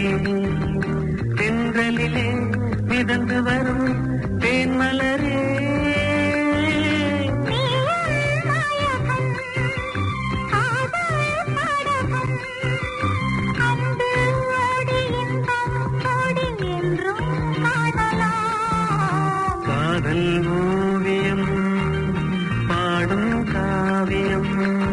தென்றலிலே மிதந்து வரும் தேன்மலரே காதல் ஓவியம் பாடும் காவியம்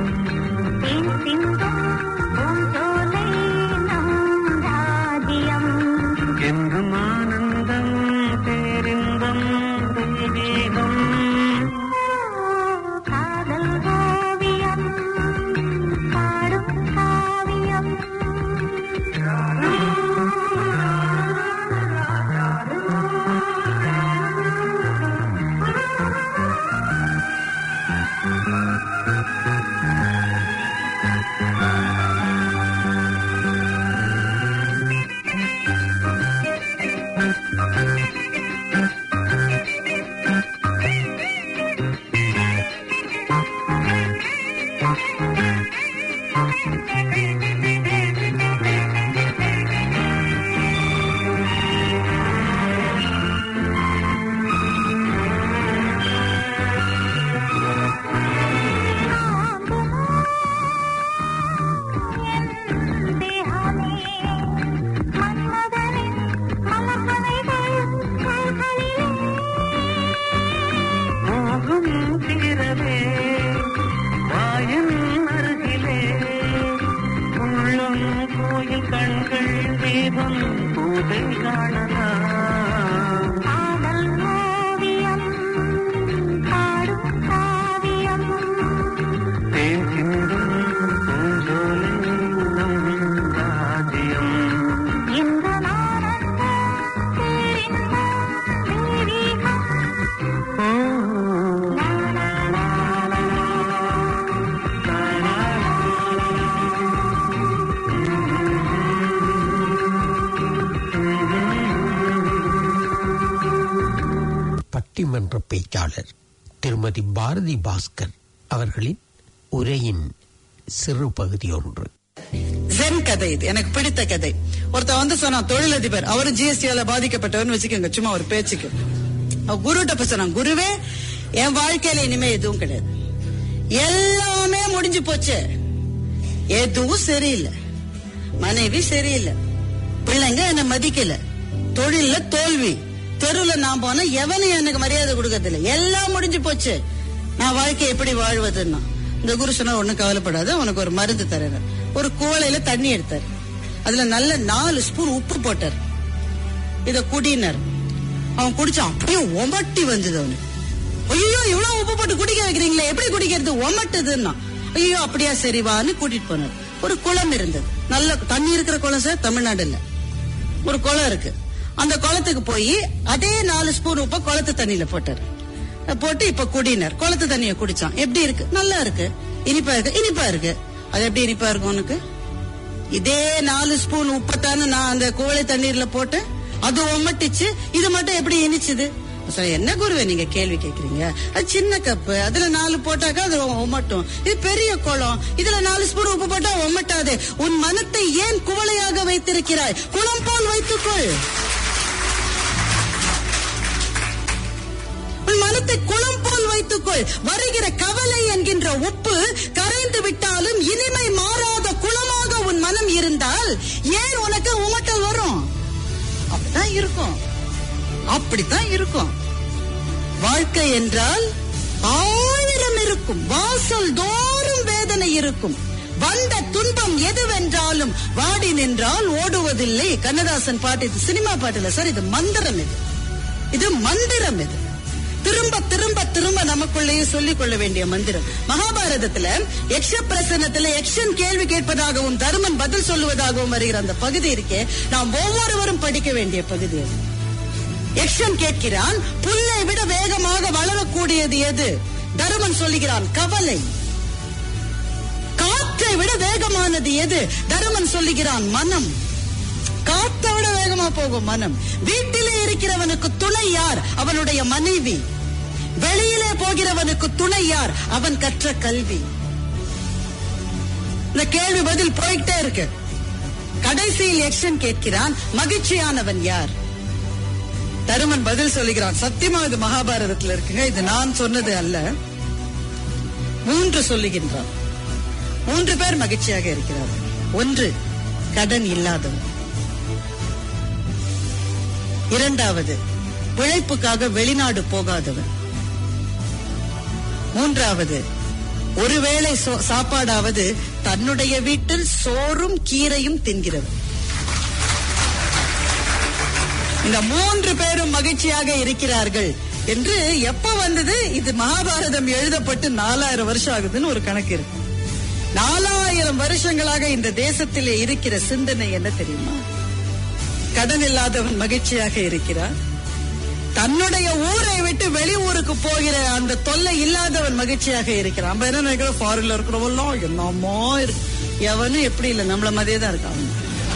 என்றும் ஆனந்தம் பேரின்பம் தெய்வீகம் காதல் ஓவியம் பாடும் காவியம் பட்டிமன்ற பேச்சாளர் திருமதி பாரதி பாஸ்கர் அவர்களின் உரையின் சிறு பகுதி ஒன்று. ஜென் கதை, இது எனக்கு பிடித்த கதை. ஒருத்தர் வந்து சொன்னா, தொழிலதிபர், அவரு ஜிஎஸ்டியால பாதிக்கப்பட்டவர்னு வச்சுக்கோங்க, சும்மா ஒரு பேச்சுக்கு. குருட்ட போய் சொன்னாங்க, குருவே, என் வாழ்க்கையில இனிமே எதுவும் கிடையாது, எல்லாமே முடிஞ்சு போச்சு, எதுவும் சரியில்லை, மனைவி சரியில்லை, பிள்ளைங்க என்ன மதிக்கல, தொழில தோல்வி, தெருவுல நான் போன எவனையும் எனக்கு மரியாதை கொடுக்கறது இல்லை, எல்லாம் முடிஞ்சு போச்சு, நான் வாழ்க்கை எப்படி வாழ்வதுன்னா. இந்த குரு சொன்னா, ஒண்ணும் கவலைப்படாத, உனக்கு ஒரு மருந்து தரேன். ஒரு குவளையில தண்ணி எடுத்தார், அதுல நல்ல 4 ஸ்பூன் உப்பு போட்டார், இத குடினார். அவன் குடிச்சான், அப்படியே ஒமட்டி வந்தது அவனுக்கு. ஐயோ, இவ்வளவு உப்பு போட்டு குடிக்க வைக்கிறீங்களே, எப்படி குடிக்கிறது, ஒமட்டுதுன்னா. ஐயோ, அப்படியா, சரிவான்னு கூட்டிட்டு போனார். ஒரு குளம் இருந்தது, நல்ல தண்ணி இருக்கிற குளம் சார், தமிழ்நாடுல ஒரு குளம் இருக்கு. அந்த குளத்துக்கு போய் அதே 4 ஸ்பூன் உப்ப குளத்து தண்ணியில போட்டாரு. போட்டு இப்ப குடினார். குளத்து தண்ணிய குடிச்சான். எப்படி இருக்கு? நல்லா இருக்கு. இனிப்பா இருக்கு? இனிப்பா இருக்கு. அது எப்படி இனிப்பா இருக்கும் உனக்கு? இதே 4 ஸ்பூன் உப்பத்தான நான் அந்த குவளை தண்ணீர்ல போட்டு அது ஒமட்டிச்சு, இது மட்டும் எப்படி இனிச்சுது? என்ன குருவே நீங்க கேள்வி கேக்குறீங்க? அது சின்ன கப்பு, அதுல 4 போட்டாக்கா அது ஒமட்டும். இது பெரிய குளம், இதுல 4 ஸ்பூன் உப்பு போட்டா ஒமட்டாது. உன் மனத்தை ஏன் குவளையாக வைத்திருக்கிறாய்? குளம் போல் வைத்துக்கொள். உன் மனத்தை குளம் போல் வைத்துக்கொள். வருகிற கவலை என்கின்ற உப்பு கரைந்து விட்டாலும் இனிமை மாறாத குளமாக உன் மனம் இருந்தால் ஏன் உனக்கு உமட்டல் வரும்? அப்படித்தான் இருக்கும், அப்படித்தான் இருக்கும். வாழ்க்கை என்றால் 1000 இருக்கும், வாசல் தோறும் வேதனை இருக்கும். வந்த துன்பம் எதுவென்றாலும் வாடி நின்றால் ஓடுவதில்லை. கண்ணதாசன் பாட்டு, இது சினிமா பாட்டுல சார், இது மந்திரம், இது மந்திரம். இது திரும்ப திரும்ப திரும்ப நமக்குள்ளேயே சொல்லிக் கொள்ள வேண்டிய மந்திரம். மகாபாரதத்துல யக்ஷ பிரசன்னத்துல யக்ஷன் கேள்வி கேட்பதாகவும் தர்மன் பதில் சொல்லுவதாகவும் வருகிற அந்த பகுதி இருக்கே, நாம் ஒவ்வொருவரும் படிக்க வேண்டிய பகுதி. யக்ஷன் கேட்கிறான், புல்லை விட வேகமாக வளரக்கூடியது எது? தருமன் சொல்லுகிறான், கவலை. காற்றை விட வேகமானது எது? தருமன் சொல்லுகிறான், மனம். காற்றை விட வேகமா போகும் மனம். வீட்டிலே இருக்கிறவனுக்கு துணை யார்? அவனுடைய மனைவி. வெளியிலே போகிறவனுக்கு துணை யார்? அவன் கற்ற கல்வி. இந்த கேள்வி பதில் போயிட்டே இருக்கு. கடைசியில் யக்ஷன் கேட்கிறான், மகிழ்ச்சியானவன் யார்? தருமன் பதில் சொல்லுகிறான். சத்தியமா இது மகாபாரதத்தில் இருக்குங்க, இது நான் சொன்னது அல்ல. 3 சொல்லுகின்றான். 3 பேர் மகிழ்ச்சியாக இருக்கிறார்கள். 1 கடன் இல்லாதவன், 2வது பிழைப்புக்காக வெளிநாடு போகாதவன், 3வது ஒருவேளை சாப்பாடாவது தன்னுடைய வீட்டில் சோறும் கீரையும் தின்கிறவன். இந்த 3 பேரும் மகிழ்ச்சியாக இருக்கிறார்கள் என்று எப்ப வந்தது? இது மகாபாரதம் எழுதப்பட்டு 4000 வருஷம் ஆகுதுன்னு ஒரு கணக்கு இருக்கு. 4000 வருஷங்களாக இந்த தேசத்திலே இருக்கிற சிந்தனை என்ன தெரியுமா? கடன் இல்லாதவன் மகிழ்ச்சியாக இருக்கிறான், தன்னுடைய ஊரை விட்டு வெளி ஊருக்கு போகிற அந்த தொல்லை இல்லாதவன் மகிழ்ச்சியாக இருக்கிறான். நம்ம என்ன நினைக்கிறோம், ஃபாரின்ல இருக்கிறவெல்லாம் என்னமோ எவனும் எப்படி இல்லை, நம்மள மாதிரியே தான் இருக்கான்.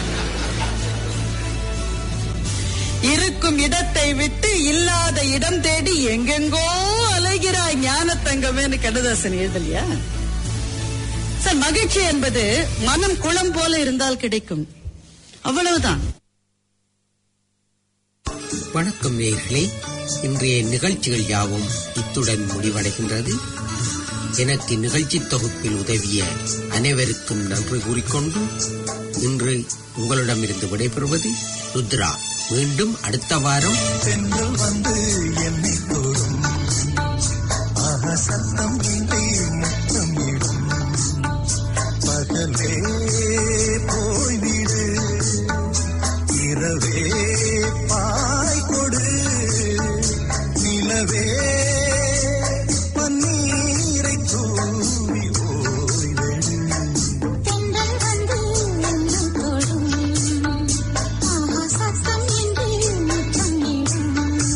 இருக்கும் இடத்தை விட்டு இல்லாத இடம் தேடி எங்கெங்கோ அலைகிறாய் ஞானத்தங்கமேன்னு கண்ணதாசன் எழுதலையா? சார், மகிழ்ச்சி என்பது மனம் குளம் போல இருந்தால் கிடைக்கும், அவ்வளவுதான். வணக்கம் நேயர்களே, இன்றைய நிகழ்ச்சிகள் யாவும் இத்துடன் முடிவடைகின்றது. எனக்கு நிகழ்ச்சி தொகுப்பில் உதவிய அனைவருக்கும் நன்றி கூறிக்கொண்டு இன்று உங்களிடமிருந்து விடைபெறுவது ருத்ரா. மீண்டும் அடுத்த வாரம். பெண்கள் வந்து என்னை தோறும் சத்தம் இன்றி முத்தமிடும் பகலே போய்விடு, இரவே பாய் கொடு, நிலவே பன்னீரை தூவி ஓய்வெடு. பெண்கள் வந்து என்னும் தோடும் சத்தம் இன்றி முத்தமிடும்.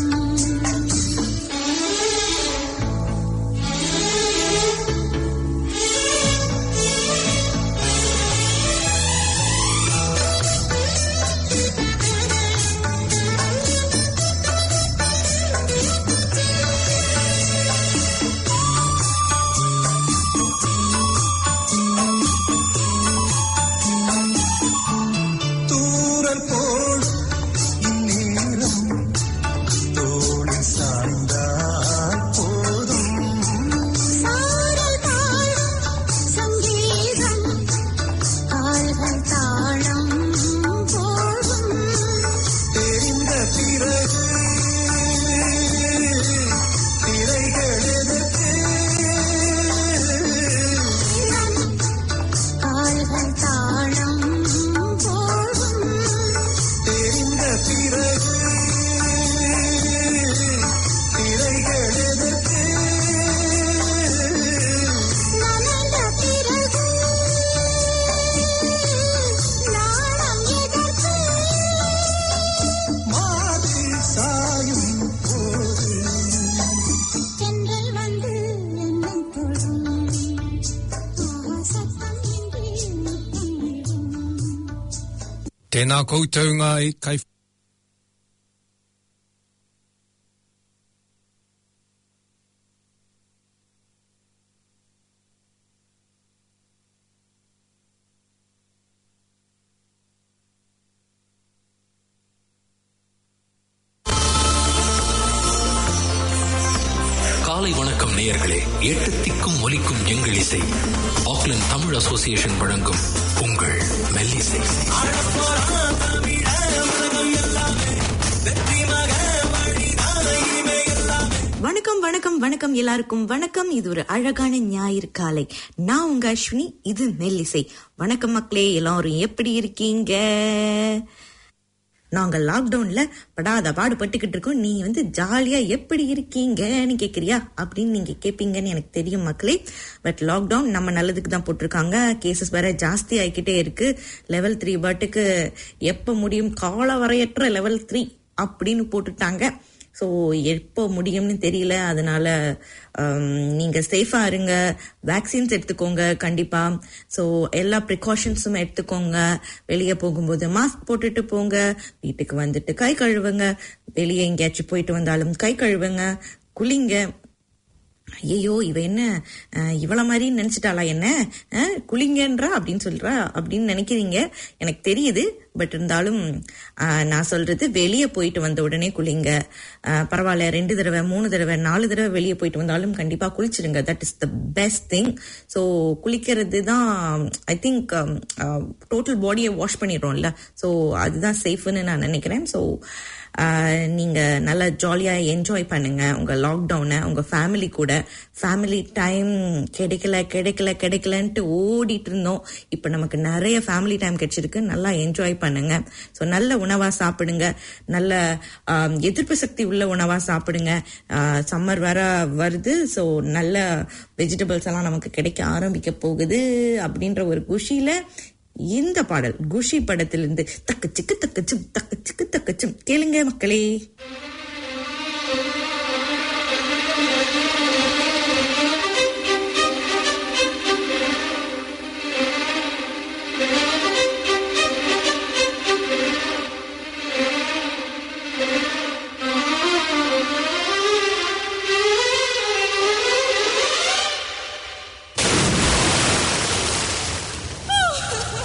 தூரல் போல் இந்நேரம் தோளில் சாய்ந்தால் போதும், சாரல் தாழம் சங்கீதம் கால்கள் தாளம் போடும். தெரிந்த பிறகு திரைகள் எதற்கு? கால்கள் தாளம் போடும். தெரிந்த பிறகு திரைகள் எதற்கு? நனைந்த பிறகு நாணம் எதற்கு? மாறில் சாயும் போது தென்றல் வந்து என்னும் தொடும் சத்தம் இன்றி முத்தமிடும். Tēnā koutou ngā e kai காலை வணக்கம் நேயர்களே. 8 திக்கும் ஒலிக்கும் எங்கள் இசை. ஆக்லாந்து தமிழ் அசோசியேஷன் வழங்கும் உங்கள் மெல்லிசை. வணக்கம் வணக்கம் வணக்கம் எல்லாருக்கும் வணக்கம். இது ஒரு அழகான ஞாயிறு காலை. நான் உங்க அஸ்வினி, இது மெல்லிசை. வணக்கம் மக்களே, எல்லாரும் எப்படி இருக்கீங்க? நாங்க லாக்டவுன்ல படாத பாடுபட்டுக்கிட்டு இருக்கோம். நீ ஜாலியா எப்படி இருக்கீங்கன்னு கேக்குறியா அப்படின்னு நீங்க கேப்பீங்கன்னு எனக்கு தெரியும் மக்களே. பட் லாக்டவுன் நம்ம நல்லதுக்கு தான் போட்டிருக்காங்க. கேசஸ் வேற ஜாஸ்தி ஆகிக்கிட்டே இருக்கு. லெவல் 3 பாட்டுக்கு எப்ப முடியும், கால வரையற்ற லெவல் 3 அப்படின்னு போட்டுட்டாங்க. ஸோ எப்போ முடியும்னு தெரியல. அதனால நீங்க சேஃபா இருங்க, வேக்சின்ஸ் எடுத்துக்கோங்க கண்டிப்பா. ஸோ எல்லா ப்ரிகாஷன்ஸும் எடுத்துக்கோங்க. வெளியே போகும்போது மாஸ்க் போட்டுட்டு போங்க, வீட்டுக்கு வந்துட்டு கை கழுவுங்க, வெளியே எங்கேயாச்சும் போயிட்டு வந்தாலும் கை கழுவுங்க, குளிங்க. ஐயோ இவ என்ன இவள மாதிரி நினைச்சிட்டாளா என்ன குளிங்கன்றா அப்படின்னு சொல்றா அப்படின்னு நினைக்கிறீங்க, எனக்கு தெரியுது. பட் இருந்தாலும் நான் சொல்றது வெளியே போயிட்டு வந்த உடனே குளிங்க. பரவாயில்ல 2 தடவை 3 தடவை 4 தடவை வெளியே போயிட்டு வந்தாலும் கண்டிப்பா குளிச்சிருங்க. That is the best thing. So குளிக்கிறது தான் ஐ திங்க் டோட்டல் பாடியை வாஷ் பண்ணிடுறோம்ல, ஸோ அதுதான் சேஃப்னு நான் நினைக்கிறேன். ஸோ நீங்க நல்லா ஜாலியா என்ஜாய் பண்ணுங்க உங்க லாக்டவுனை உங்க ஃபேமிலி கூட. ஃபேமிலி டைம் கிடைக்கலன்ட்டு ஓடிட்டு இருந்தோம். இப்ப நமக்கு நிறைய ஃபேமிலி டைம் கிடைச்சிருக்கு. நல்லா என்ஜாய் பண்ணுங்க. ஸோ நல்ல உணவா சாப்பிடுங்க, நல்ல எதிர்ப்பு சக்தி உள்ள உணவா சாப்பிடுங்க. சம்மர் வேற வருது, ஸோ நல்ல வெஜிடபிள்ஸ் எல்லாம் நமக்கு கிடைக்க ஆரம்பிக்க போகுது அப்படின்ற ஒரு குஷியில இந்த பாடல் குஷி படத்திலிருந்து தக்கச்சுக்கு தக்கச்சும் தக்கச்சுக்கு தக்கச்சும் கேளுங்க மக்களே.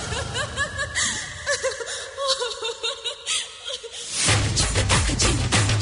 Chicka,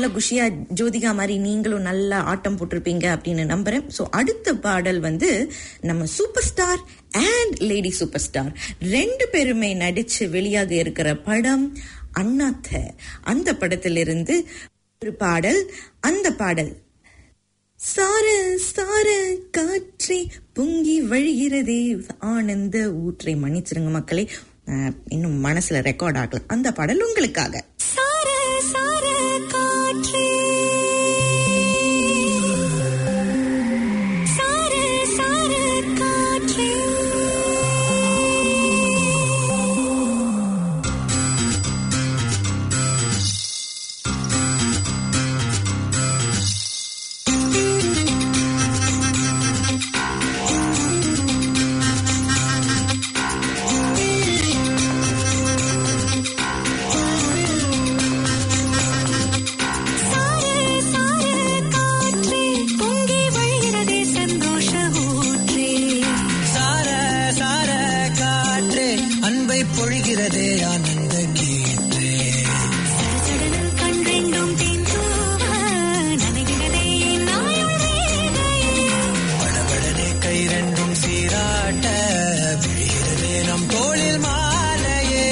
நல்ல குஷியா ஜோதிகா மாதிரி நீங்களும் நல்ல ஆட்டம் போட்டிருப்பீங்க அப்படின்னு நம்புறேன். சோ அடுத்த பாடல் வந்து நம்ம super star and lady super star 2 பேருமே நடிச்சு வெளியாக இருக்கிற படம் அண்ணாத்த. அந்த படத்திலிருந்து ஒரு பாடல். அந்த பாடல் சார சார காற்றே பொங்கி வழிகிறதே ஆனந்த ஊற்றை. மன்னிச்சிருங்க மக்களே, இன்னும் மனசுல ரெக்கார்ட் ஆகல. அந்த பாடல் உங்களுக்காக. சார சார காற்றே சார சார காற்றே பொழிகிறதே ஆனந்த கீற்றே படபடனே கை ரெண்டும் சீராட்ட விழுகிறதே நம் தோளில் மாலையே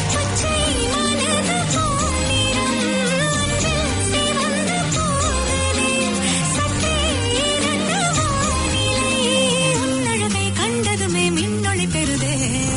கண்டதுமே மின்னொளி பெறுதே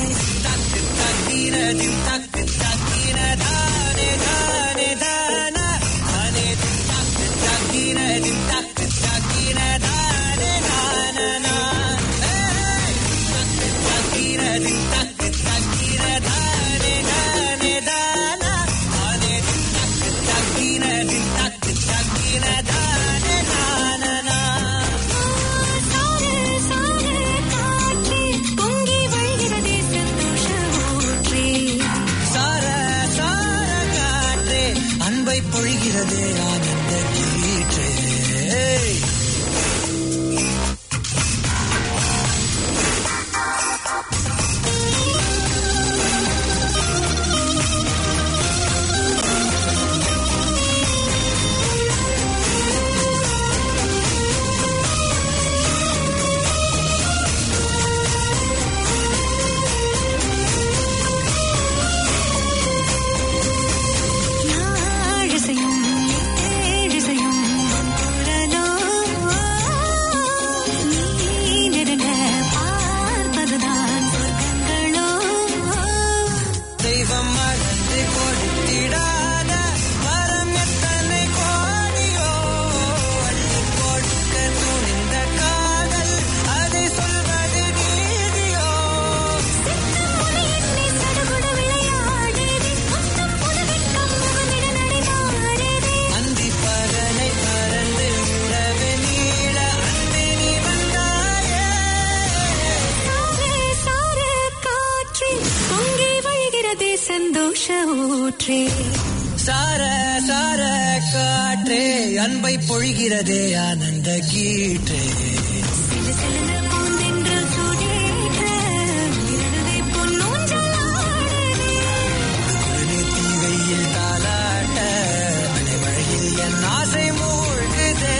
பொழிகிறதே ஆனந்த கீற்றே. சார சார காற்றே அன்பை பொழிகிறதே ஆனந்த கீற்றே. தீவையில் தாலாட்ட அனைவழியில் என் ஆசை மூழ்குதே.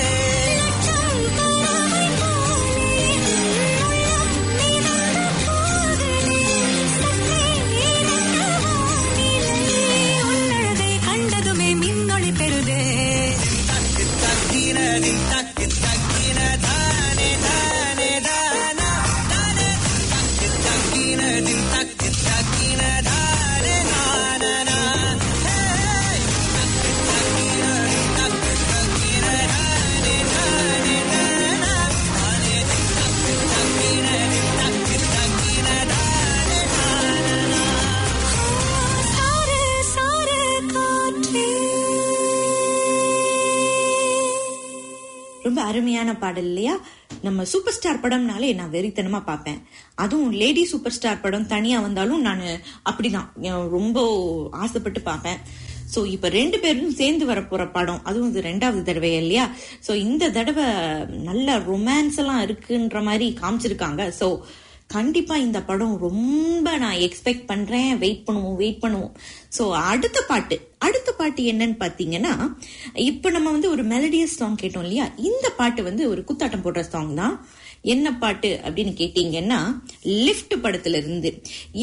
ரொம்ப அருமையான பாடல் இல்லையா? நம்ம சூப்பர் ஸ்டார் படம்னாலே நான் வெறித்தனமா பார்ப்பேன். அதுவும் லேடி சூப்பர் ஸ்டார் படம் தனியா வந்தாலும் நான் அப்படிதான் ரொம்ப ஆசைப்பட்டு பார்ப்பேன். சோ இப்ப 2 பேரும் சேர்ந்து வரப்போற படம், அதுவும் இது 2வது தடவை இல்லையா? சோ இந்த தடவை நல்ல ரொமான்ஸ் எல்லாம் இருக்குன்ற மாதிரி காமிச்சிருக்காங்க. சோ கண்டிப்பா இந்த படம் ரொம்ப நான் எக்ஸ்பெக்ட் பண்றேன். வெயிட் பண்ணுவோம். சோ அடுத்த பாட்டு என்னன்னு பாத்தீங்கன்னா, இப்ப நம்ம ஒரு மெலடியஸ் சாங் கேட்டோம் இல்லையா, இந்த பாட்டு ஒரு குத்தாட்டம் போடுற சாங் தான். என்ன பாட்டு அப்படின்னு கேட்டீங்கன்னா, லிஃப்ட் படத்துல இருந்து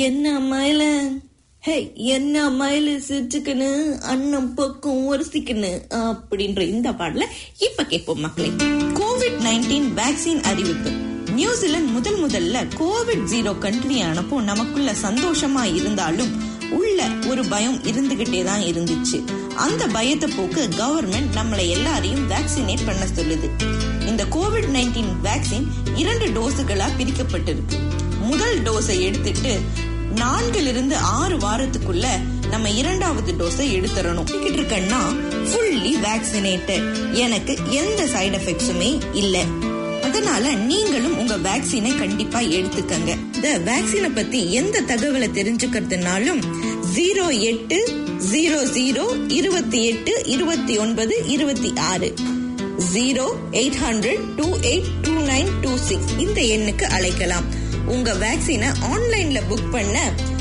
என்ன மயில சிரிச்சுக்கணு அண்ணன் பக்கம் ஒரசிக்கணு அப்படின்ற இந்த பாடல இப்ப கேட்போம் மக்களே. COVID-19 வேக்சின் அறிவிப்பு. நியூசிலாந்து முதல்ல COVID-0 கண்ட்ரி ஆனப்போ நமக்குள்ள சந்தோஷமா இருந்தாலும் உள்ள ஒரு பயம் இருந்துகிட்டே தான் இருந்துச்சு. அந்த பயத்தை போக்கு கவர்மெண்ட் நம்மளை எல்லாரையும் வேக்சினேட் பண்ண சொல்லுது. இந்த COVID-19 வேக்சின் 2 டோஸுகளா பிரிக்கப்பட்டிருக்கு. முதல் டோஸை எடுத்துட்டு 4-6 வாரத்துக்குள்ள நம்ம 2வது டோஸை எடுத்துறணும். இருக்கேன்னா ஃபுல்லி வேக்சினேட்டட், எனக்கு எந்த சைடு எஃபெக்ட்ஸுமே இல்ல. அதனால நீங்களும் உங்க வேக்சினை கண்டிப்பா எடுத்துக்கங்க. இந்த வேக்சினை பத்தி எந்த தகவலை தெரிஞ்சுக்கிறதுனாலும் 0800282926 0800282926 இந்த எண்ணுக்கு அழைக்கலாம். உங்க வேக்சினை ஆன்லைன்ல புக் பண்ண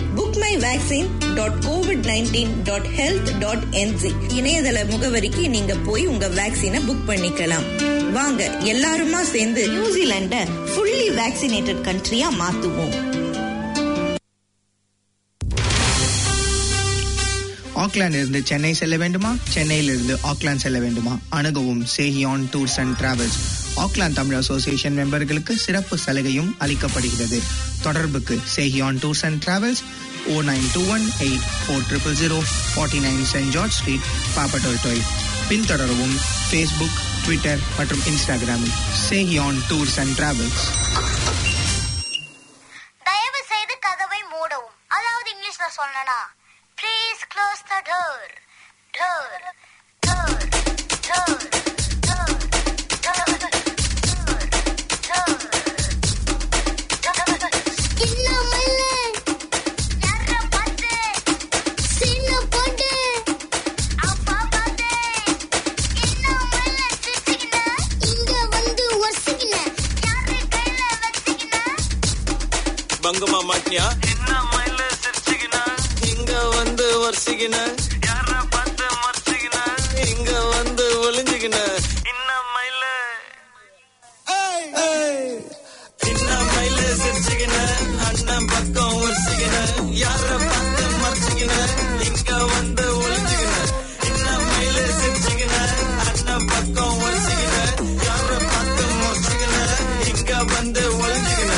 bookmyvaccine.covid19.health.nz இணையதள முகவரிக்கு நீங்க போய் உங்க வேக்சினை புக் பண்ணிக்கலாம். வாங்க எல்லாருமா சேர்ந்து நியூசிலாண்ட ஃபுல்லி வேக்சினேட்டட் கண்ட்ரியா மாத்துவோம். ஆக்லாந்து இருந்து சென்னை செல்ல வேண்டுமா? சென்னையிலிருந்து ஆக்லாந்து செல்ல வேண்டுமா? அணுகவும் Sehiyan tours and travels. Auckland Tamil association மெம்பர்களுக்கு சிறப்பு சலுகையும் அளிக்கப்படுகிறது. தொடர்புக்கு Sehiyan tours and travels 09218400 49 saint George street, Papatoetoe. பின்தொடரவும் ஃபேஸ்புக், ட்விட்டர் மற்றும் இன்ஸ்டாகிராமில் சேஹியான் டூர்ஸ் அண்ட் டிராவல்ஸ். தயவு செய்து கதவை மூடவும். அதாவது இங்கிலீஷ்ல சொல்லணும்னா please close the door. Door door door பங்கமா மாட்டியா என்ன மயில சிரிச்சுக்கினா இங்க வந்து வரிசிக்கின யார பார்த்து மறைச்சிக்கின இங்க வந்து ஒளிஞ்சுக்கின இன்ன மயில சின்ன மயில சிரிச்சுக்கின அண்ணன் பக்கம் வரிசிக்கின யார பார்த்து மறைச்சிக்கின இங்க வந்து ஒளிஞ்சுக்கின இன்ன மயில சிரிச்சுக்கின அண்ணன் பக்கம் வரிசிக்கின யார பார்த்து மறைச்சிக்கின இங்க வந்து ஒளிஞ்சுக்கின.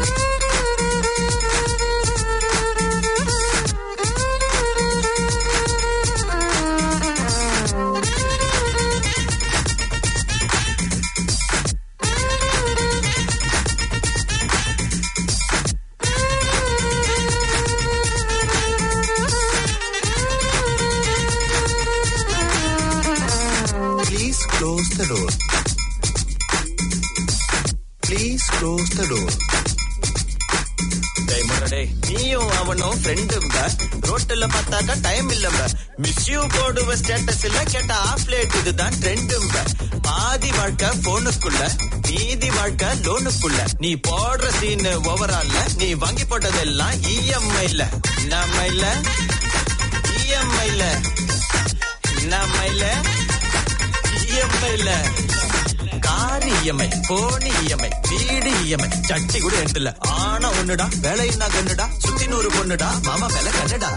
Close the door. Please close the door. நீயும் அவனும் ஃப்ரெண்டுங்க, ரோட்டுல பார்த்தாக்கா டைம் இல்லங்க, மிஸ் யூ போடுவ ஸ்டேட்டஸ் இல்ல, கேட்ட ஆஃப் லேட் இதுதான் ட்ரெண்டுங்க. பாதி வாழ்க்கை போனுக்குள்ள, மீதி வாழ்க்கை லோனுக்குள்ள, நீ போடுற சீனு ஓவரால்ல, நீ வாங்கி போட்டதெல்லாம் இஎம்ஐல. நம்மைல இஎம்ஐல, நம்மைல இஎம்ஐல, கார் இஎம்ஐ, போனி இஎம்ஐ, வீடு இஎம்ஐ, சட்டி கூட எடுத்துல. ஆனா ஒண்ணுடா, வேலையின்னா கண்ணுடா, சுத்தி 100 பொண்ணுடா, மாமா மேல கண்ணுடா.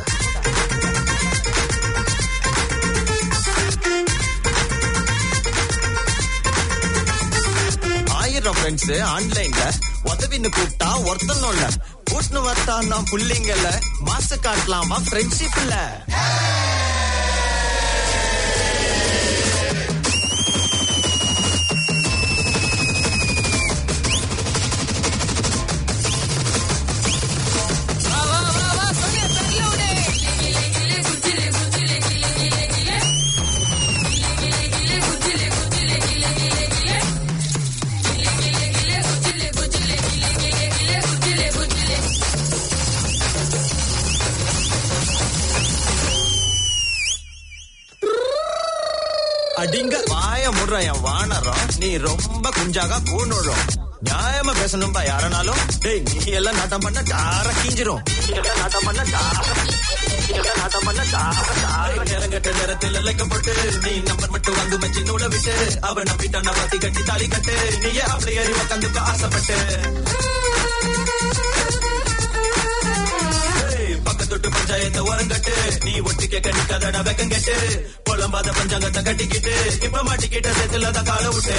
ஆயிரம் ஃப்ரெண்ட்ஸ் ஆன்லைன்ல உதவின்னு கூப்பிட்டா ஒருத்தனும் இல்ல, கூட்டுன்னு வந்தா நான் புள்ளிங்கல்ல, மாச காட்டலாமா ஃப்ரெண்ட்ஷிப் இல்ல. அடிங்க வாய முடுற என் வானரம், நீ ரொம்ப குஞ்சாக கூணுழும். நியாயமா பேசணும்பா யாரனாலும். டேய் நீ எல்லாம் நாட்டம் பண்ண டார கீஞ்சிரும். நாட்டம் பண்ண நேரங்கட்ட நேரத்தில் இழைக்கப்பட்டு நீ நம்பர் மட்டும் வந்து மச்சி நூலை விட்டு அவன் நம்பிட்டான பத்தி கட்டி தாலி கட்டு. நீயே அப்படி அறிவ கந்துக்க ஆசைப்பட்டு பக்கத்தொட்டு பஞ்சாயத்தை உரங்கட்டு நீ ஒட்டிக்க கணிக்காதட வெக்கம் கட்டு புலம்பாத பஞ்சாங்கத்தை கட்டிக்கிட்டு இப்ப மாட்டிக்கிட்ட சேர்த்துலதான் கால விட்டு.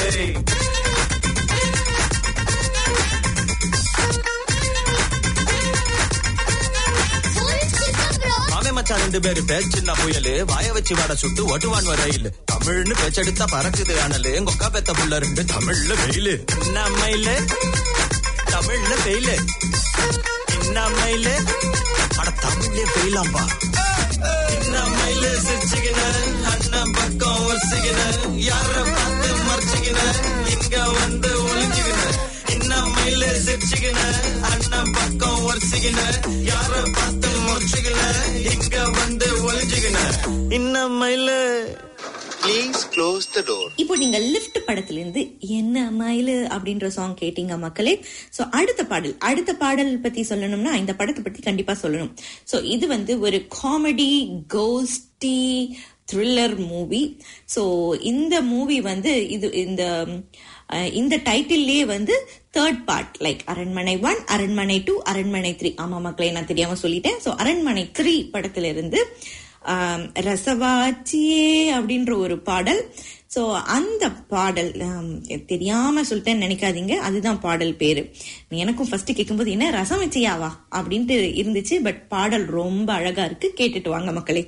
மச்சான் 2 பேரு பேச்சின்னா புயலு வாய வச்சு வாட சுட்டு ஓட்டுவான் ரயில். தமிழ்னு பேச்செடுத்தா பறக்குது அனலு கொக்கா பெத்த புள்ள 2 தமிழ்ல வெயிலு. நம்மையில தமிழ்ல வெயிலு நம்மையில அட தமிழ்ல வெயிலாம்பா. நம்மையில சிரிச்சுக்கின அண்ணன் பக்கம் ஒசிக்கின யார பார்த்து மறைச்சுக்கின இங்க வந்து ஒளிஞ்சுக்கின. நம்மையில சிரிச்சுக்கின அண்ணன் பக்கம் ஒசிக்கின யார பார்த்து மறைச்சுக்கின இங்க வந்து ஒளிஞ்சுக்கின. இன்னமையில Please close the door. இப்போ நீங்க லிஃப்ட் படத்துல இருந்து என்ன மயிலு அப்படின்ற சாங் கேட்டீங்க மக்களே. சோ அடுத்த பாடல் பத்தி சொல்லணும்னா இந்த படத்தை பத்தி கண்டிப்பா சொல்லணும். சோ இது வந்து ஒரு comedy ghosty thriller movie. So இந்த மூவி வந்து இந்த டைட்டில்லே வந்து 3rd பார்ட் லைக் அரண்மனை 1, அரண்மனை 2, அரண்மனை 3. ஆமா மக்களே நான் தெரியாம சொல்லிட்டேன். சோ அரண்மனை 3 படத்துல இருந்து ரசவாச்சியே அப்படின்ற ஒரு பாடல். சோ அந்த பாடல் தெரியாம சொல்லிட்டேன்னு நினைக்காதீங்க, அதுதான் பாடல் பேரு. எனக்கும் ஃபர்ஸ்ட் கேட்கும்போது என்ன ரசம் வச்சியாவா அப்படின்ட்டு இருந்துச்சு. பட் பாடல் ரொம்ப அழகா இருக்கு, கேட்டுட்டு வாங்க மக்களே.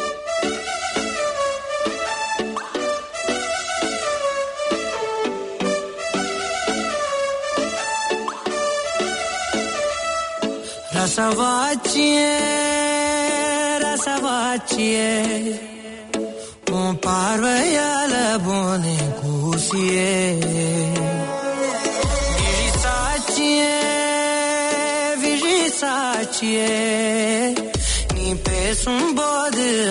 ரசவாச்சியே உன் பார்வையால போனே கூசியே விழி சாட்சியே நீ பேசும்போது